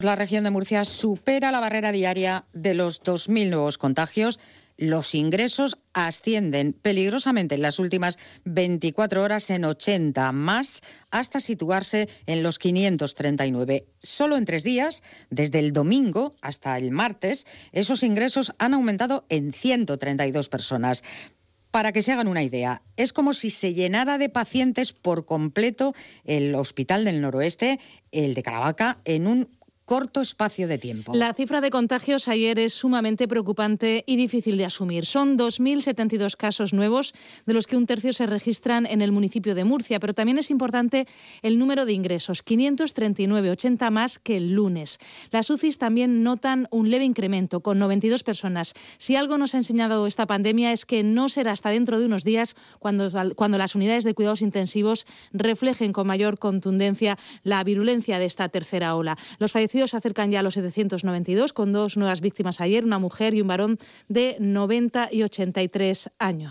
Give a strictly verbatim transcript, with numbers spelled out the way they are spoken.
La región de Murcia supera la barrera diaria de los dos mil nuevos contagios. Los ingresos ascienden peligrosamente en las últimas veinticuatro horas en ochenta más, hasta situarse en los quinientos treinta y nueve. Solo en tres días, desde el domingo hasta el martes, esos ingresos han aumentado en ciento treinta y dos personas. Para que se hagan una idea, es como si se llenara de pacientes por completo el Hospital del Noroeste, el de Caravaca, en un corto espacio de tiempo. La cifra de contagios ayer es sumamente preocupante y difícil de asumir. Son dos mil setenta y dos casos nuevos, de los que un tercio se registran en el municipio de Murcia, pero también es importante el número de ingresos, quinientos treinta y nueve, ochenta más que el lunes. Las U C Is también notan un leve incremento, con noventa y dos personas. Si algo nos ha enseñado esta pandemia es que no será hasta dentro de unos días cuando, cuando las unidades de cuidados intensivos reflejen con mayor contundencia la virulencia de esta tercera ola. Los fallecidos se acercan ya a los setecientos noventa y dos, con dos nuevas víctimas ayer, una mujer y un varón de noventa y ochenta y tres años.